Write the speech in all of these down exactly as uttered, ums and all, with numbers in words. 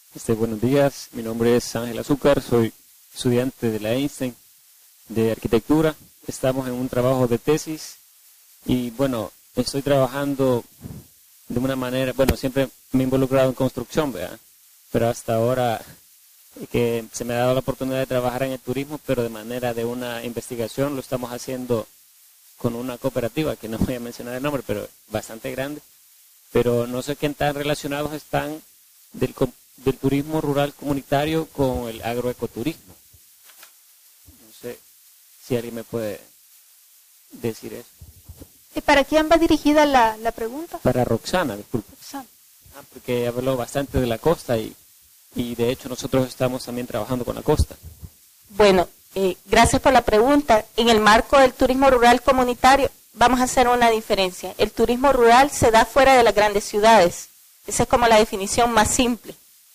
Este, buenos días, mi nombre es Ángel Azúcar, soy estudiante de la Einstein de arquitectura. Estamos en un trabajo de tesis y bueno, estoy trabajando de una manera, bueno, siempre me he involucrado en construcción, ¿verdad? Pero hasta ahora que se me ha dado la oportunidad de trabajar en el turismo, pero de manera de una investigación, lo estamos haciendo con una cooperativa, que no voy a mencionar el nombre, pero bastante grande. Pero no sé qué tan relacionados están del, del turismo rural comunitario con el agroecoturismo. No sé si alguien me puede decir eso. ¿Y para quién va dirigida la, la pregunta? Para Roxana, disculpe. Roxana. Ah, porque habló bastante de la costa y, y de hecho nosotros estamos también trabajando con la costa. Bueno, eh, gracias por la pregunta. En el marco del turismo rural comunitario vamos a hacer una diferencia. El turismo rural se da fuera de las grandes ciudades. Esa es como la definición más simple.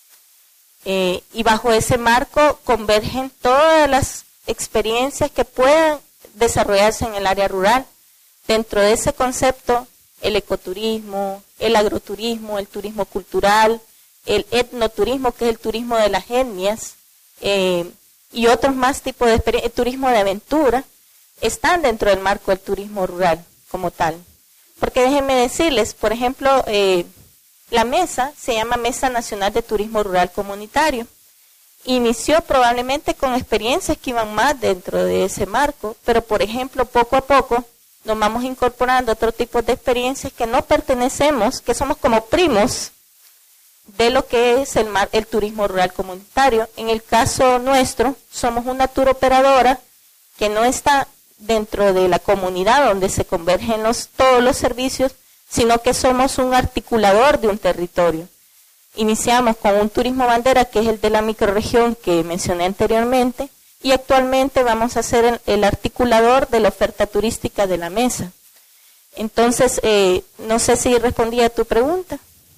Eh, y bajo ese marco convergen todas las experiencias que puedan desarrollarse en el área rural. Dentro de ese concepto, el ecoturismo, el agroturismo, el turismo cultural, el etnoturismo, que es el turismo de las etnias, eh, y otros más tipos de experiencias, el turismo de aventura, están dentro del marco del turismo rural como tal. Porque déjenme decirles, por ejemplo, eh, la mesa se llama Mesa Nacional de Turismo Rural Comunitario. Inició probablemente con experiencias que iban más dentro de ese marco, pero por ejemplo, poco a poco nos vamos incorporando otro tipo de experiencias que no pertenecemos, que somos como primos de lo que es el, mar, el turismo rural comunitario. En el caso nuestro, somos una tour operadora que no está dentro de la comunidad donde se convergen los, todos los servicios, sino que somos un articulador de un territorio. Iniciamos con un turismo bandera, que es el de la microrregión que mencioné anteriormente, y actualmente vamos a ser el, el articulador de la oferta turística de la mesa. Entonces, eh, no sé si respondí a tu pregunta.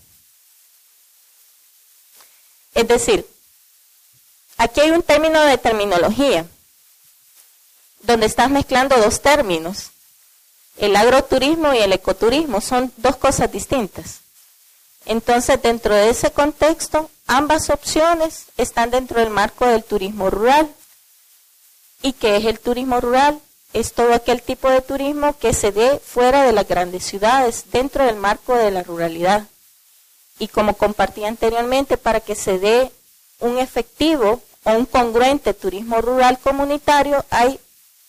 Es decir, aquí hay un término de terminología, donde estás mezclando dos términos. El agroturismo y el ecoturismo son dos cosas distintas. Entonces, dentro de ese contexto, ambas opciones están dentro del marco del turismo rural. ¿Y qué es el turismo rural? Es todo aquel tipo de turismo que se dé fuera de las grandes ciudades, dentro del marco de la ruralidad. Y como compartí anteriormente, para que se dé un efectivo o un congruente turismo rural comunitario, hay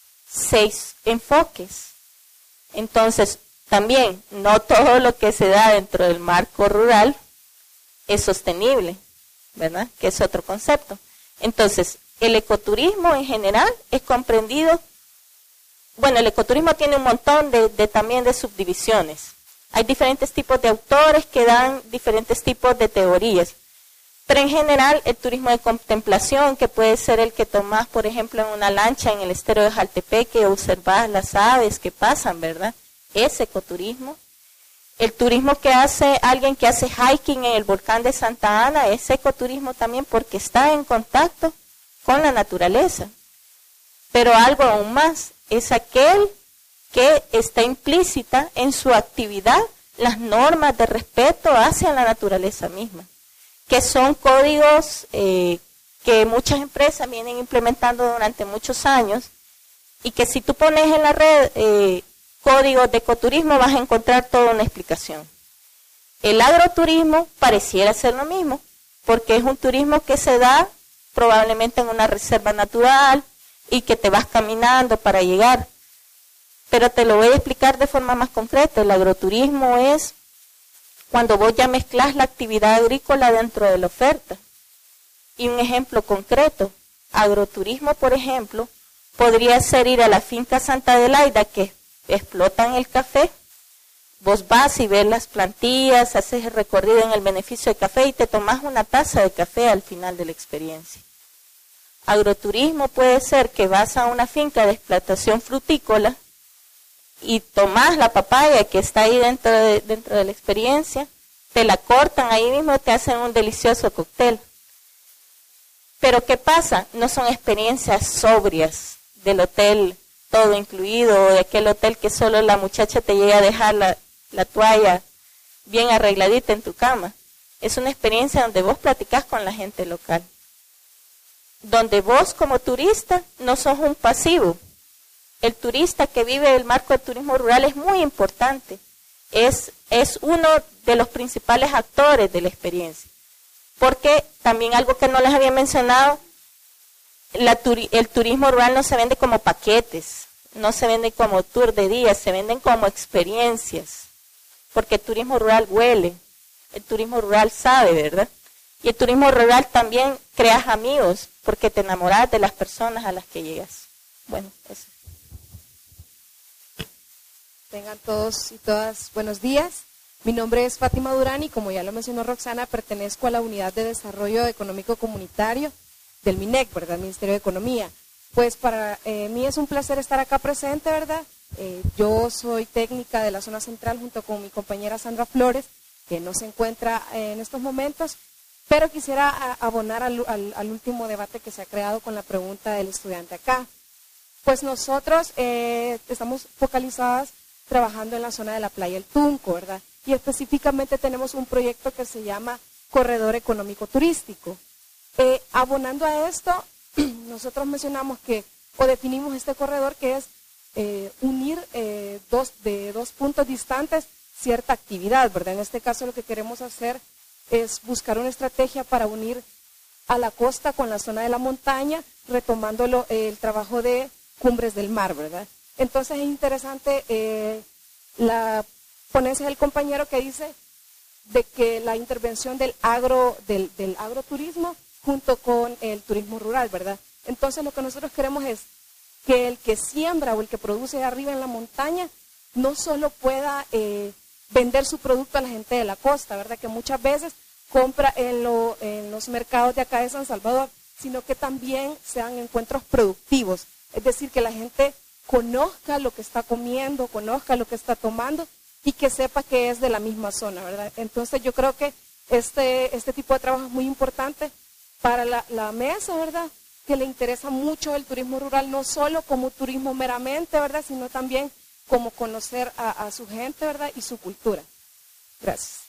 seis enfoques. Entonces, también, no todo lo que se da dentro del marco rural es sostenible, ¿verdad? Que es otro concepto. Entonces, el ecoturismo en general es comprendido, bueno, el ecoturismo tiene un montón de, de también de subdivisiones. Hay diferentes tipos de autores que dan diferentes tipos de teorías. Pero en general, el turismo de contemplación, que puede ser el que tomás, por ejemplo, en una lancha en el estero de Jaltepeque, observás las aves que pasan, ¿verdad? Es ecoturismo. El turismo que hace alguien que hace hiking en el volcán de Santa Ana es ecoturismo también, porque está en contacto con la naturaleza. Pero algo aún más, es aquel que está implícita en su actividad las normas de respeto hacia la naturaleza misma, que son códigos eh, que muchas empresas vienen implementando durante muchos años, y que si tú pones en la red eh, códigos de ecoturismo vas a encontrar toda una explicación. El agroturismo pareciera ser lo mismo, porque es un turismo que se da probablemente en una reserva natural y que te vas caminando para llegar. Pero te lo voy a explicar de forma más concreta. El agroturismo es cuando vos ya mezclas la actividad agrícola dentro de la oferta. Y un ejemplo concreto, agroturismo, por ejemplo, podría ser ir a la finca Santa Adelaida, que explotan el café. Vos vas y ves las plantillas, haces el recorrido en el beneficio del café y te tomás una taza de café al final de la experiencia. Agroturismo puede ser que vas a una finca de explotación frutícola y tomás la papaya que está ahí dentro de, dentro de la experiencia, te la cortan ahí mismo, te hacen un delicioso cóctel. Pero ¿qué pasa? No son experiencias sobrias del hotel todo incluido, o de aquel hotel que solo la muchacha te llega a dejar la, la toalla bien arregladita en tu cama, Es una experiencia donde vos platicás con la gente local. Donde vos como turista no sos un pasivo. El turista que vive el marco del turismo rural es muy importante. Es, es uno de los principales actores de la experiencia. Porque también algo que no les había mencionado, la turi, el turismo rural no se vende como paquetes, no se vende como tour de días, se venden como experiencias. Porque el turismo rural huele, el turismo rural sabe, ¿verdad? Y el turismo rural también creas amigos, porque te enamoras de las personas a las que llegas. Bueno, eso. Tengan todos y todas buenos días. Mi nombre es Fátima Durán y como ya lo mencionó Roxana, pertenezco a la Unidad de Desarrollo Económico Comunitario del MINEC, ¿verdad? Ministerio de Economía. Pues para eh, mí es un placer estar acá presente, ¿verdad? Eh, yo soy técnica de la zona central junto con mi compañera Sandra Flores, que no se encuentra eh, en estos momentos, pero quisiera a, abonar al, al, al último debate que se ha creado con la pregunta del estudiante acá. Pues nosotros eh, estamos focalizadas trabajando en la zona de la playa El Tunco, ¿verdad? Y específicamente tenemos un proyecto que se llama Corredor Económico Turístico. Eh, abonando a esto, nosotros mencionamos que, o definimos este corredor que es eh, unir eh, dos, de dos puntos distantes cierta actividad, ¿verdad? En este caso lo que queremos hacer es buscar una estrategia para unir a la costa con la zona de la montaña, retomando lo, eh, el trabajo de Cumbres del Mar, ¿verdad? Entonces es interesante eh, la ponencia del compañero que dice de que la intervención del agro, del, del agroturismo junto con el turismo rural, ¿verdad? Entonces lo que nosotros queremos es que el que siembra o el que produce arriba en la montaña no solo pueda eh, vender su producto a la gente de la costa, ¿verdad? Que muchas veces compra en, lo, en los mercados de acá de San Salvador, sino que también sean encuentros productivos, es decir, que la gente conozca lo que está comiendo, conozca lo que está tomando y que sepa que es de la misma zona, ¿verdad? Entonces yo creo que este, este tipo de trabajo es muy importante para la, la mesa, ¿verdad? Que le interesa mucho el turismo rural, no solo como turismo meramente, ¿verdad? Sino también como conocer a, a su gente, ¿verdad? Y su cultura. Gracias.